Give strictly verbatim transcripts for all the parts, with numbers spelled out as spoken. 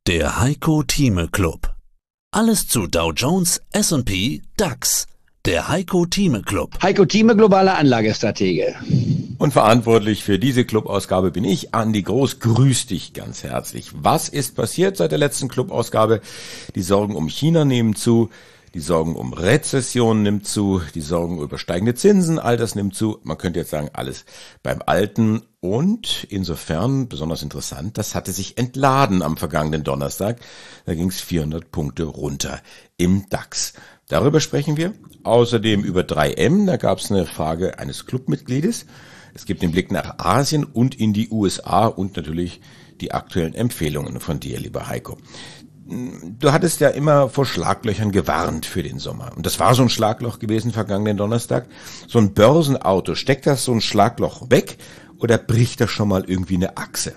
Der Heiko Thieme Club. Alles zu Dow Jones, S und P, DAX. Der Heiko Thieme Club. Heiko Thieme, globaler Anlagestratege. Und verantwortlich für diese Clubausgabe bin ich, Andi Groß. Grüß dich ganz herzlich. Was ist passiert seit der letzten Clubausgabe? Die Sorgen um China nehmen zu. Die Sorgen um Rezession nimmt zu, die Sorgen über steigende Zinsen, all das nimmt zu. Man könnte jetzt sagen, alles beim Alten. Und insofern besonders interessant, das hatte sich entladen am vergangenen Donnerstag. Da ging es vierhundert Punkte runter im DAX. Darüber sprechen wir. Außerdem über drei M, da gab es eine Frage eines Clubmitgliedes. Es gibt den Blick nach Asien und in die U S A und natürlich die aktuellen Empfehlungen von dir, lieber Heiko. Du hattest ja immer vor Schlaglöchern gewarnt für den Sommer. Und das war so ein Schlagloch gewesen vergangenen Donnerstag. So ein Börsenauto, steckt das so ein Schlagloch weg oder bricht das schon mal irgendwie eine Achse?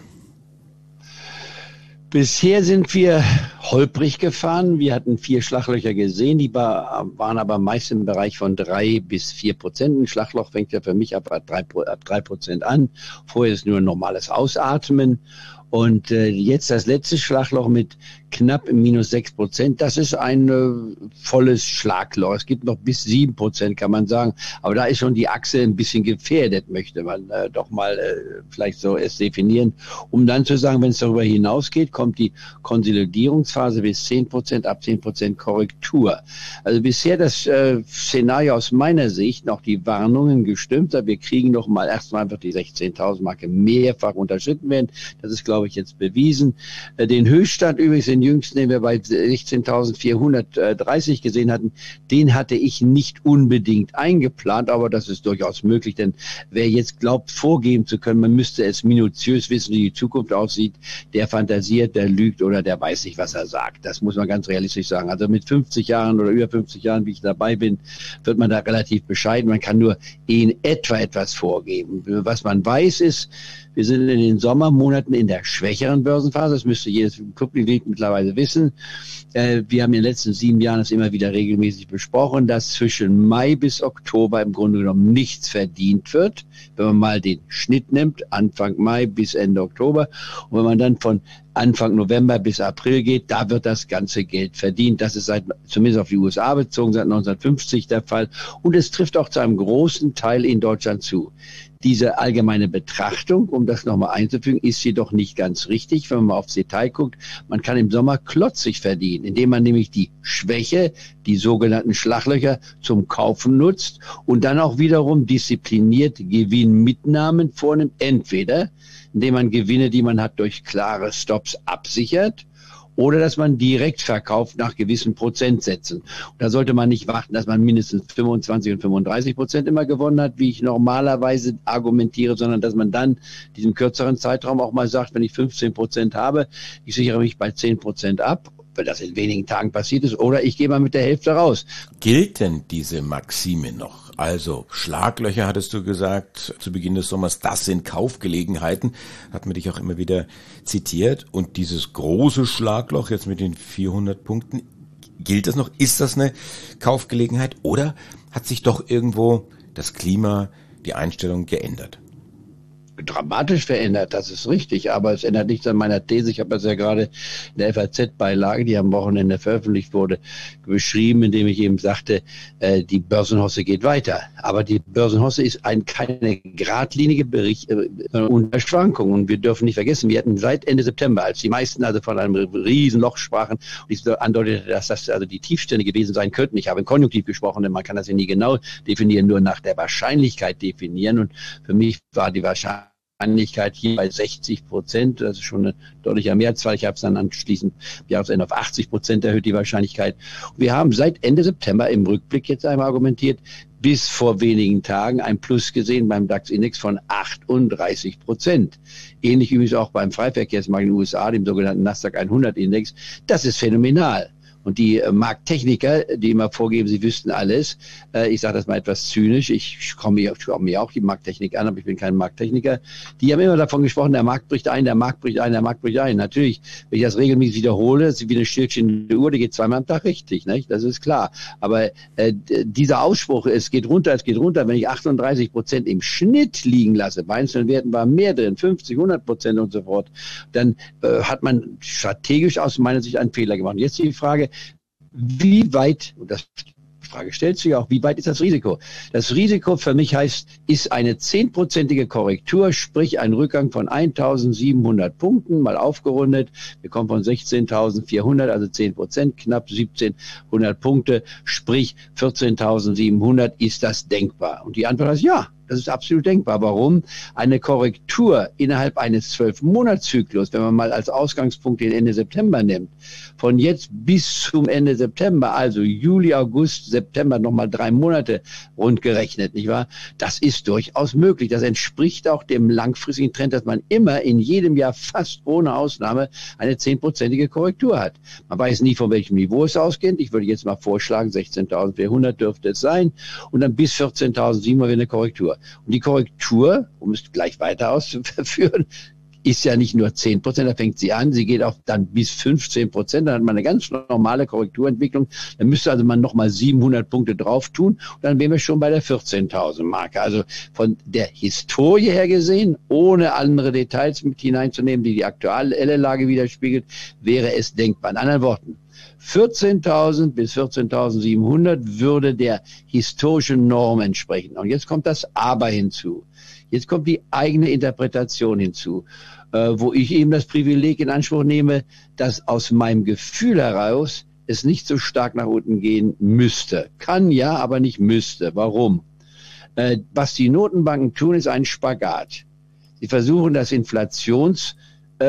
Bisher sind wir holprig gefahren. Wir hatten vier Schlaglöcher gesehen, die waren aber meist im Bereich von drei bis vier Prozent. Ein Schlagloch fängt ja für mich ab drei, ab drei Prozent an. Vorher ist nur ein normales Ausatmen. Und äh, jetzt das letzte Schlagloch mit knapp im minus sechs Prozent, das ist ein äh, volles Schlagloch. Es gibt noch bis sieben Prozent, kann man sagen. Aber da ist schon die Achse ein bisschen gefährdet, möchte man äh, doch mal äh, vielleicht so es definieren. Um dann zu sagen, wenn es darüber hinausgeht, kommt die Konsolidierungsphase bis zehn Prozent, ab zehn Prozent Korrektur. Also bisher das äh, Szenario aus meiner Sicht, noch die Warnungen gestimmt, wir kriegen noch mal erstmal einfach die sechzehntausend Marke mehrfach unterschritten werden. Das ist, glaube ich, jetzt bewiesen. Äh, den Höchststand übrigens, den jüngsten, den wir bei sechzehntausendvierhundertdreißig gesehen hatten, den hatte ich nicht unbedingt eingeplant, aber das ist durchaus möglich, denn wer jetzt glaubt, vorgeben zu können, man müsste es minutiös wissen, wie die Zukunft aussieht, der fantasiert, der lügt oder der weiß nicht, was er sagt. Das muss man ganz realistisch sagen. Also mit fünfzig Jahren oder über fünfzig Jahren, wie ich dabei bin, wird man da relativ bescheiden. Man kann nur in etwa etwas vorgeben. Was man weiß ist, wir sind in den Sommermonaten in der schwächeren Börsenphase. Das müsste jedes Clubmitglied mittlerweile wissen. Wir haben in den letzten sieben Jahren das immer wieder regelmäßig besprochen, dass zwischen Mai bis Oktober im Grunde genommen nichts verdient wird. Wenn man mal den Schnitt nimmt, Anfang Mai bis Ende Oktober. Und wenn man dann von Anfang November bis April geht, da wird das ganze Geld verdient. Das ist seit, zumindest auf die U S A bezogen, seit neunzehnhundertfünfzig der Fall. Und es trifft auch zu einem großen Teil in Deutschland zu. Diese allgemeine Betrachtung, um das nochmal einzufügen, ist jedoch nicht ganz richtig, wenn man mal aufs Detail guckt. Man kann im Sommer klotzig verdienen, indem man nämlich die Schwäche, die sogenannten Schlaglöcher, zum Kaufen nutzt und dann auch wiederum diszipliniert Gewinnmitnahmen vornimmt. Entweder indem man Gewinne, die man hat, durch klare Stops absichert, oder dass man direkt verkauft nach gewissen Prozentsätzen. Und da sollte man nicht warten, dass man mindestens fünfundzwanzig und fünfunddreißig Prozent immer gewonnen hat, wie ich normalerweise argumentiere, sondern dass man dann diesem kürzeren Zeitraum auch mal sagt, wenn ich fünfzehn Prozent habe, ich sichere mich bei zehn Prozent ab, weil das in wenigen Tagen passiert ist, oder ich gehe mal mit der Hälfte raus. Gilt denn diese Maxime noch? Also Schlaglöcher, hattest du gesagt, zu Beginn des Sommers, das sind Kaufgelegenheiten, hat man dich auch immer wieder zitiert. Und dieses große Schlagloch jetzt mit den vierhundert Punkten, gilt das noch? Ist das eine Kaufgelegenheit oder hat sich doch irgendwo das Klima, die Einstellung geändert? Dramatisch verändert, das ist richtig, aber es ändert nichts an meiner These. Ich habe das ja gerade in der F A Z-Beilage, die am Wochenende veröffentlicht wurde, beschrieben, indem ich eben sagte, äh, die Börsenhosse geht weiter. Aber die Börsenhosse ist ein, keine geradlinige Bericht äh, unter Schwankungen. Und wir dürfen nicht vergessen, wir hatten seit Ende September, als die meisten also von einem Riesenloch sprachen, und ich andeutete, dass das also die Tiefstände gewesen sein könnten. Ich habe in Konjunktiv gesprochen, denn man kann das ja nie genau definieren, nur nach der Wahrscheinlichkeit definieren. Und für mich war die Wahrscheinlichkeit Wahrscheinlichkeit hier bei sechzig Prozent, das ist schon eine deutliche Mehrzahl. Ich habe es dann anschließend Jahresende auf achtzig Prozent erhöht, die Wahrscheinlichkeit. Wir haben seit Ende September im Rückblick jetzt einmal argumentiert, bis vor wenigen Tagen ein Plus gesehen beim DAX-Index von achtunddreißig Prozent. Ähnlich übrigens auch beim Freiverkehrsmarkt in den U S A, dem sogenannten Nasdaq hundert Index. Das ist phänomenal. Und die äh, Markttechniker, die immer vorgeben, sie wüssten alles, äh, ich sage das mal etwas zynisch, ich komme mir, komm mir auch die Markttechnik an, aber ich bin kein Markttechniker, die haben immer davon gesprochen, der Markt bricht ein, der Markt bricht ein, der Markt bricht ein. Natürlich, wenn ich das regelmäßig wiederhole, das ist wie eine stillstehende Uhr, die geht zweimal am Tag richtig, nicht? Das ist klar. Aber äh, dieser Ausspruch, es geht runter, es geht runter, wenn ich achtunddreißig Prozent im Schnitt liegen lasse, bei einzelnen Werten war mehr drin, fünfzig, hundert Prozent und so fort, dann äh, hat man strategisch aus meiner Sicht einen Fehler gemacht. Und jetzt die Frage, wie weit, und das die Frage stellt sich auch, wie weit ist das Risiko? Das Risiko für mich heißt, ist eine zehnprozentige Korrektur, sprich ein Rückgang von eintausendsiebenhundert Punkten, mal aufgerundet. Wir kommen von sechzehntausendvierhundert, also zehn Prozent, knapp siebzehnhundert Punkte, sprich vierzehntausendsiebenhundert. Ist das denkbar? Und die Antwort ist ja. Das ist absolut denkbar. Warum? Eine Korrektur innerhalb eines zwölf-Monats-Zyklus, wenn man mal als Ausgangspunkt den Ende September nimmt, von jetzt bis zum Ende September, also Juli, August, September, nochmal drei Monate rund gerechnet, nicht wahr? Das ist durchaus möglich. Das entspricht auch dem langfristigen Trend, dass man immer in jedem Jahr fast ohne Ausnahme eine zehnprozentige Korrektur hat. Man weiß nie, von welchem Niveau es ausgeht. Ich würde jetzt mal vorschlagen, sechzehntausendvierhundert dürfte es sein und dann bis vierzehntausendsiebenhundert eine Korrektur. Und die Korrektur, um es gleich weiter auszuführen, ist ja nicht nur zehn Prozent, da fängt sie an, sie geht auch dann bis fünfzehn Prozent, dann hat man eine ganz normale Korrekturentwicklung, dann müsste also man nochmal siebenhundert Punkte drauf tun und dann wären wir schon bei der vierzehntausend Marke. Also von der Historie her gesehen, ohne andere Details mit hineinzunehmen, die die aktuelle Lage widerspiegelt, wäre es denkbar. In anderen Worten, vierzehntausend bis vierzehntausendsiebenhundert würde der historischen Norm entsprechen. Und jetzt kommt das Aber hinzu. Jetzt kommt die eigene Interpretation hinzu, äh, wo ich eben das Privileg in Anspruch nehme, dass aus meinem Gefühl heraus es nicht so stark nach unten gehen müsste. Kann ja, aber nicht müsste. Warum? Äh, was die Notenbanken tun, ist ein Spagat. Sie versuchen das Inflations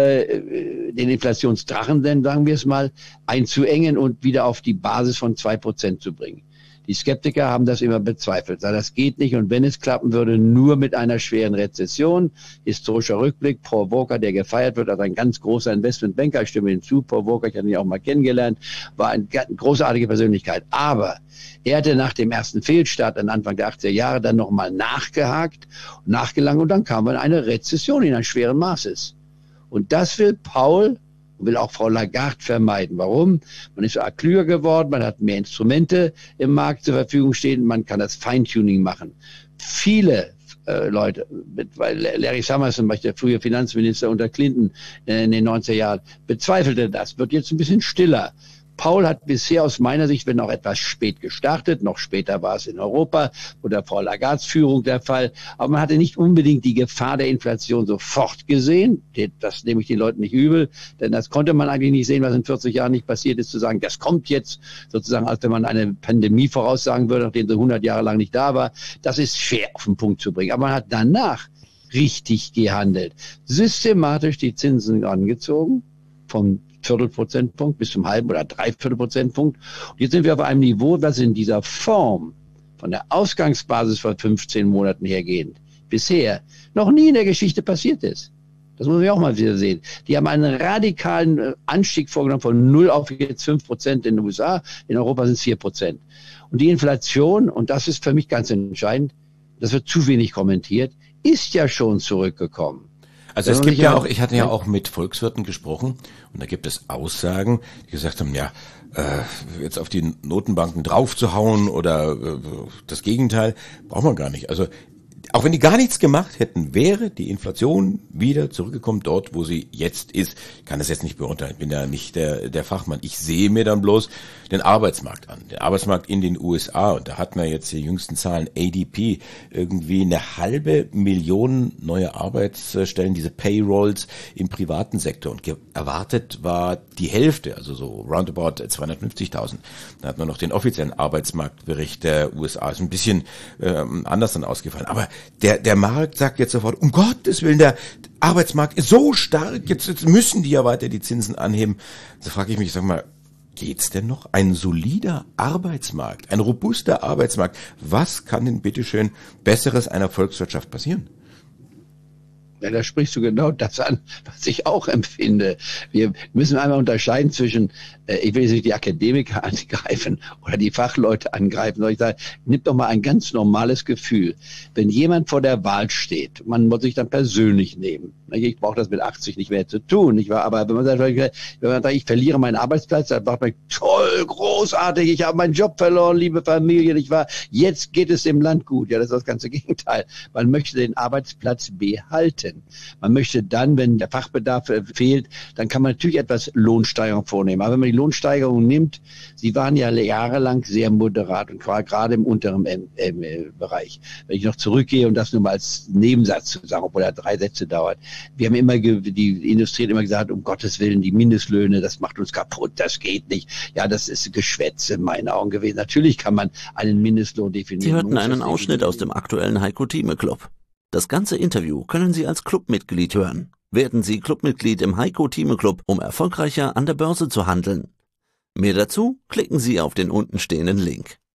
den Inflationsdrachen, denn sagen wir es mal, einzuengen und wieder auf die Basis von zwei Prozent zu bringen. Die Skeptiker haben das immer bezweifelt. Das geht nicht und wenn es klappen würde, nur mit einer schweren Rezession. Historischer Rückblick, Paul Volcker, der gefeiert wird als ein ganz großer Investmentbanker, ich stimme hinzu, Paul Volcker, ich hatte ihn auch mal kennengelernt, war eine großartige Persönlichkeit. Aber er hatte nach dem ersten Fehlstart an Anfang der achtziger Jahre dann nochmal nachgehakt, nachgelangt und dann kam man in eine Rezession in einem schweren Maßes. Und das will Paul und will auch Frau Lagarde vermeiden. Warum? Man ist klüger geworden, man hat mehr Instrumente im Markt zur Verfügung stehen, man kann das Feintuning machen. Viele äh, Leute, mit, weil Larry Summers, zum Beispiel der frühe Finanzminister unter Clinton äh, in den neunziger Jahren, bezweifelte das, wird jetzt ein bisschen stiller. Paul hat bisher aus meiner Sicht, wenn auch etwas spät gestartet, noch später war es in Europa unter Frau Lagardes Führung der Fall, aber man hatte nicht unbedingt die Gefahr der Inflation sofort gesehen. Das nehme ich den Leuten nicht übel, denn das konnte man eigentlich nicht sehen, was in vierzig Jahren nicht passiert ist, zu sagen, das kommt jetzt sozusagen, als wenn man eine Pandemie voraussagen würde, nachdem sie hundert Jahre lang nicht da war. Das ist schwer auf den Punkt zu bringen, aber man hat danach richtig gehandelt. Systematisch die Zinsen angezogen, vom Viertelprozentpunkt bis zum halben oder Dreiviertelprozentpunkt. Und jetzt sind wir auf einem Niveau, das in dieser Form von der Ausgangsbasis von fünfzehn Monaten hergehend bisher noch nie in der Geschichte passiert ist. Das muss man auch mal wieder sehen. Die haben einen radikalen Anstieg vorgenommen von null auf jetzt fünf Prozent in den U S A. In Europa sind es vier Prozent. Und die Inflation, und das ist für mich ganz entscheidend, das wird zu wenig kommentiert, ist ja schon zurückgekommen. Also es gibt ja auch, ich hatte ja auch mit Volkswirten gesprochen und da gibt es Aussagen, die gesagt haben, ja, äh, jetzt auf die Notenbanken draufzuhauen oder äh, das Gegenteil, braucht man gar nicht. Also auch wenn die gar nichts gemacht hätten, wäre die Inflation wieder zurückgekommen dort, wo sie jetzt ist. Ich kann das jetzt nicht beurteilen, ich bin ja nicht der, der Fachmann. Ich sehe mir dann bloß den Arbeitsmarkt an. Den Arbeitsmarkt in den U S A, und da hat man jetzt die jüngsten Zahlen, A D P, irgendwie eine halbe Million neue Arbeitsstellen, diese Payrolls im privaten Sektor. Und erwartet war die Hälfte, also so roundabout zweihundertfünfzigtausend. Da hat man noch den offiziellen Arbeitsmarktbericht der U S A. Ist ein bisschen ähm, anders dann ausgefallen. Aber der, der Markt sagt jetzt sofort, um Gottes Willen, der Arbeitsmarkt ist so stark, jetzt, jetzt müssen die ja weiter die Zinsen anheben. Da frage ich mich, sag mal, geht's denn noch? Ein solider Arbeitsmarkt, ein robuster Arbeitsmarkt. Was kann denn bitteschön Besseres einer Volkswirtschaft passieren? Ja, da sprichst du genau das an, was ich auch empfinde. Wir müssen einmal unterscheiden zwischen, äh, ich will jetzt nicht die Akademiker angreifen oder die Fachleute angreifen, sondern ich sage, nimm doch mal ein ganz normales Gefühl. Wenn jemand vor der Wahl steht, man muss sich dann persönlich nehmen. Ich brauche das mit achtzig nicht mehr zu tun, nicht wahr? Aber wenn man sagt, wenn man sagt, ich verliere meinen Arbeitsplatz, dann sagt man, toll, großartig, ich habe meinen Job verloren, liebe Familie, nicht wahr? Jetzt geht es dem Land gut. Ja, das ist das ganze Gegenteil. Man möchte den Arbeitsplatz behalten. Man möchte dann, wenn der Fachbedarf fehlt, dann kann man natürlich etwas Lohnsteigerung vornehmen. Aber wenn man die Lohnsteigerung nimmt, sie waren ja jahrelang sehr moderat und gerade im unteren Bereich. Wenn ich noch zurückgehe und das nur mal als Nebensatz zu sagen, obwohl er drei Sätze dauert. Wir haben immer, die Industrie hat immer gesagt, um Gottes Willen, die Mindestlöhne, das macht uns kaputt, das geht nicht. Ja, das ist Geschwätz in meinen Augen gewesen. Natürlich kann man einen Mindestlohn definieren. Sie hörten einen Ausschnitt aus dem aktuellen Heiko Thieme Club. Das ganze Interview können Sie als Clubmitglied hören. Werden Sie Clubmitglied im Heiko Thieme Club, um erfolgreicher an der Börse zu handeln. Mehr dazu klicken Sie auf den untenstehenden Link.